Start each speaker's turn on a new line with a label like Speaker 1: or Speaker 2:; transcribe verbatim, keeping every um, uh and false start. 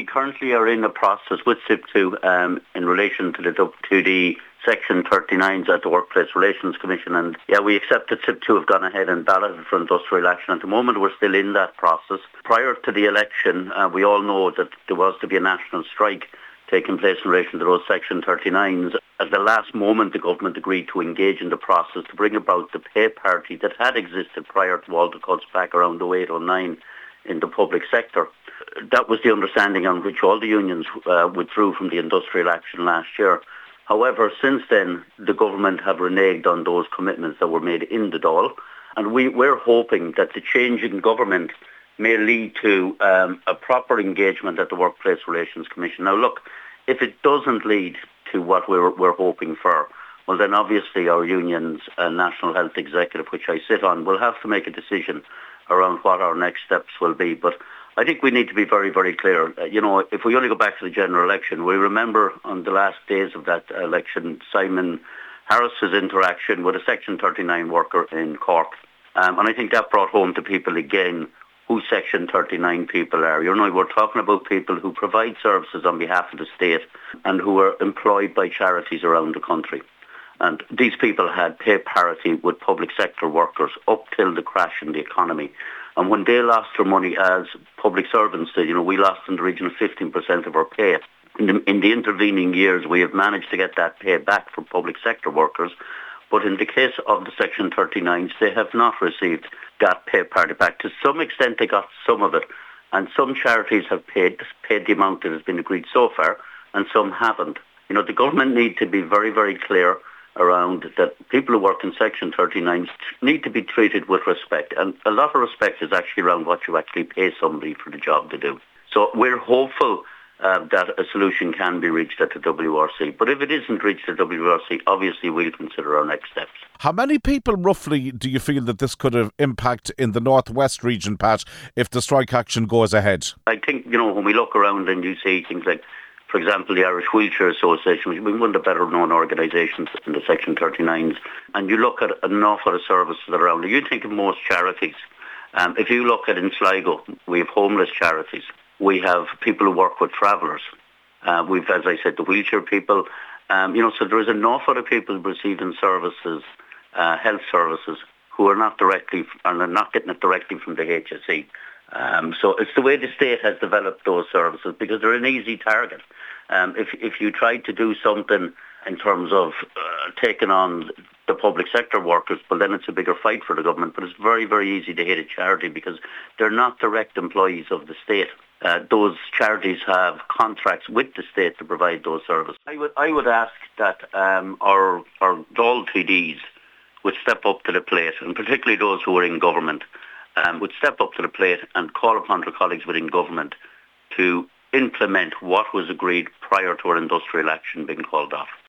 Speaker 1: we currently are in a process with S I P two um, in relation to the, to the Section thirty-nines at the Workplace Relations Commission. And yeah, we accept that S I P two have gone ahead and balloted for industrial action. At the moment, we're still in that process. Prior to the election, uh, we all know that there was to be a national strike taking place in relation to those Section thirty-nines. At the last moment, the government agreed to engage in the process to bring about the pay parity that had existed prior to all the cuts back around oh eight oh nine in the public sector. That was the understanding on which all the unions uh, withdrew from the industrial action last year. However, since then, the government have reneged on those commitments that were made in the Dáil, and we, we're hoping that the change in government may lead to um, a proper engagement at the Workplace Relations Commission. Now, look, if it doesn't lead to what we're, we're hoping for, well, then obviously our union's uh, National Health Executive, which I sit on, will have to make a decision around what our next steps will be. But I think we need to be very, very clear. Uh, you know, if we only go back to the general election, we remember on the last days of that election, Simon Harris's interaction with a Section thirty-nine worker in Cork. Um, and I think that brought home to people again who Section thirty-nine people are. You know, we're talking about people who provide services on behalf of the state and who are employed by charities around the country. And these people had pay parity with public sector workers up till the crash in the economy. And when they lost their money, as public servants did, you know, we lost in the region of fifteen percent of our pay. In the, in the intervening years, we have managed to get that pay back for public sector workers. But in the case of the Section thirty-nines, they have not received that pay parity back. To some extent, they got some of it. And some charities have paid, paid the amount that has been agreed so far, and some haven't. You know, the government need to be very, very clear around that people who work in Section thirty-nines need to be treated with respect. And a lot of respect is actually around what you actually pay somebody for the job to do. So we're hopeful uh, that a solution can be reached at the W R C. But if it isn't reached at the W R C, obviously we'll consider our next steps.
Speaker 2: How many people roughly do you feel that this could have impact in the Northwest region, Pat, if the strike action goes ahead?
Speaker 1: I think, you know, when we look around and you see things like, for example, the Irish Wheelchair Association, which is one of the better known organisations in the Section thirty-nines, and you look at an awful lot of services that are around. You think of most charities. Um, if you look at in Sligo, we have homeless charities. We have people who work with travellers. Uh, we've, as I said, the wheelchair people. Um, you know, so there is an awful lot of people receiving services, uh, health services, who are not directly, and are not getting it directly from the H S E. Um, so it's the way the state has developed those services, because they're an easy target. Um, if if you try to do something in terms of uh, taking on the public sector workers, well, then it's a bigger fight for the government. But it's very, very easy to hit a charity because they're not direct employees of the state. Uh, those charities have contracts with the state to provide those services. I would I would ask that um, our our Dáil T Ds would step up to the plate, and particularly those who are in government, um, would step up to the plate and call upon their colleagues within government to implement what was agreed prior to our industrial action being called off.